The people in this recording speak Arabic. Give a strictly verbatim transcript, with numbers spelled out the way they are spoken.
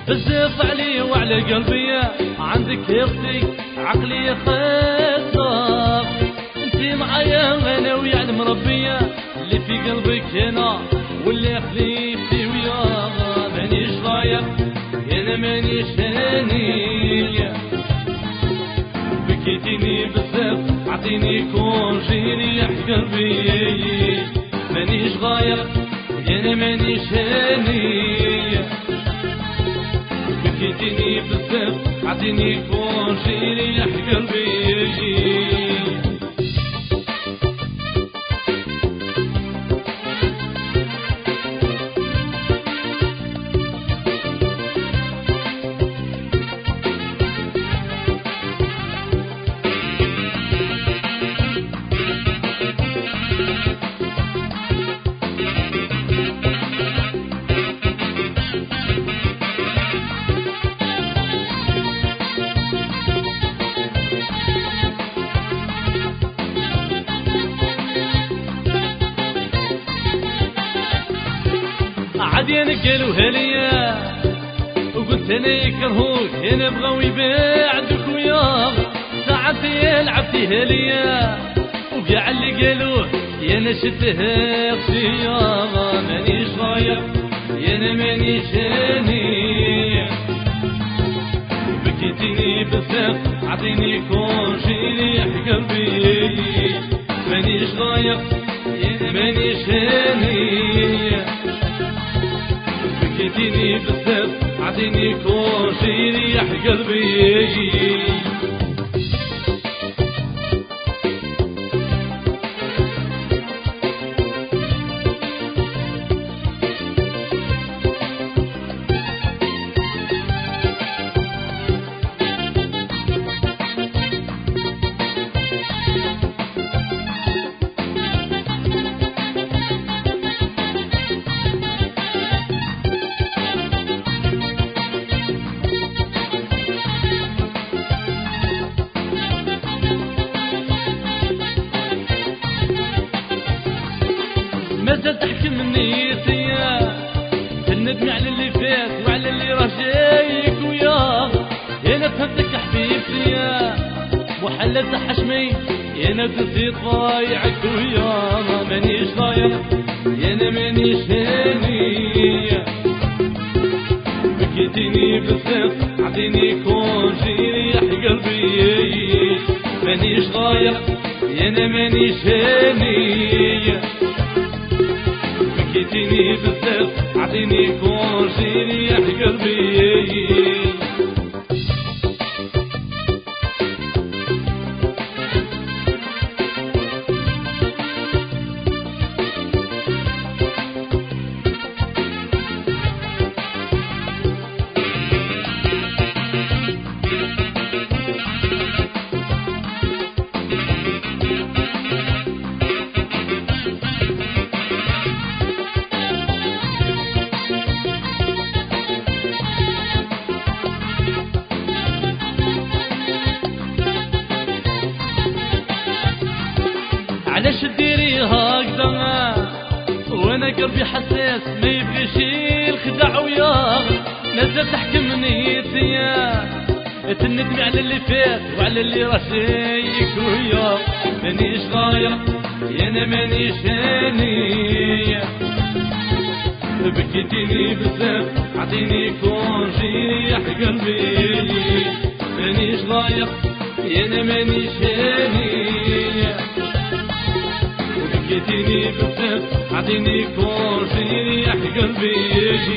بزاف علي وعلى قلبي عندك اختي عقلي خاصة انتي معايا انا ويعلم ربي اللي في قلبك هنا واللي خليفتي ويا مانيش رايق انا مانيش هاني بكيتيني بزاف عطيني كونجي ريح قلبي مانيش غايق انا مانيش هاني بكيتيني بزاف عطيني كونجي ريح قلبي عادين قالوا هليا وقلت انا يكرهوك انا بغاو يبعدوك وياه ساعتي لعبتي هليا وكاع اللي قالوه يا انا شدها قصيا مانيش رايق يا انا مانيش هاني بكيتيني بزاف عطيني كونجي ريح قلبي مانيش رايق يا انا مانيش هاني بكيتيني بزاف عطيني كونجي ريح قلبي مازال تحكم نيتي تندمي على اللي فات وعلى اللي راه جايك وياه انا فهمتك يا حبيبتي محلة تحشمي انا درتي طايعك وياه مانيش رايق انا مانيش هاني بكيتيني بزاف عطيني كونجي ريح قلبي مانيش رايق انا مانيش هاني بكيتيني بزاف عطيني كونجي ريح قلبي علاش ديري هكذا وانا قلبي حساس ما يبغيش الخدع وياه مازال تحكم نيتي تندمي على اللي فات وعلى اللي راه جايك وياه مانيش غايق انا مانيش هاني بكيتيني بزاف عطيني كونجي ريح قلبي مانيش غايق انا مانيش هاني بكيتيني بزاف عطيني كونجي ريح قلبي